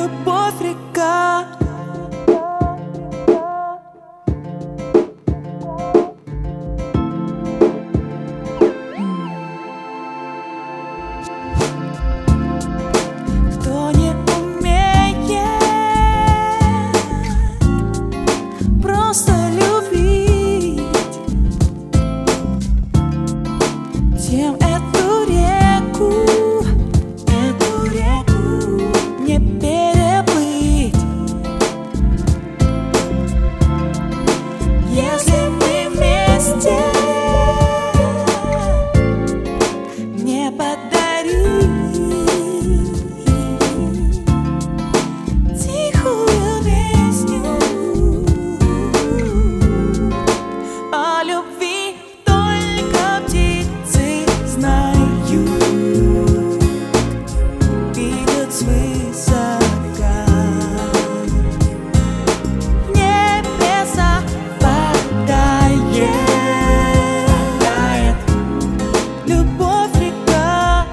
любовь река. Кто не умеет просто любить, тем эту реку не переплыть. Если мы вместе не подарить тихую песню о любви, только птицы знают, видят свысока. В небеса падает любовь река.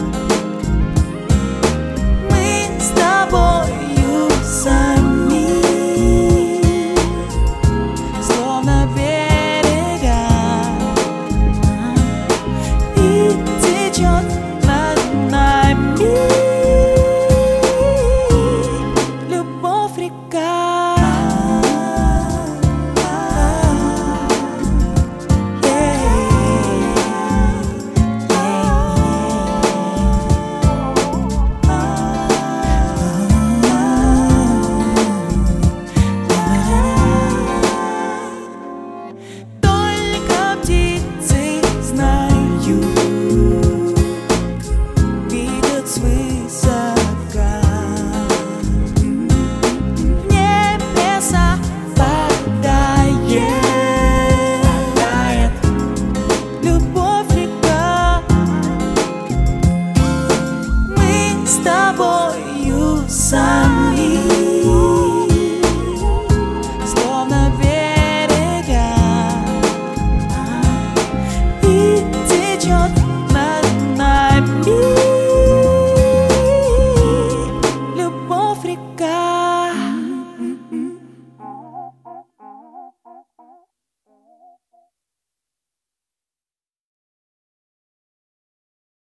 Мы с тобою сами, словно берега, и течет над нами любовь река. Только птицы знают, видят свысока. В небеса падает любовь река. Мы с тобою сами.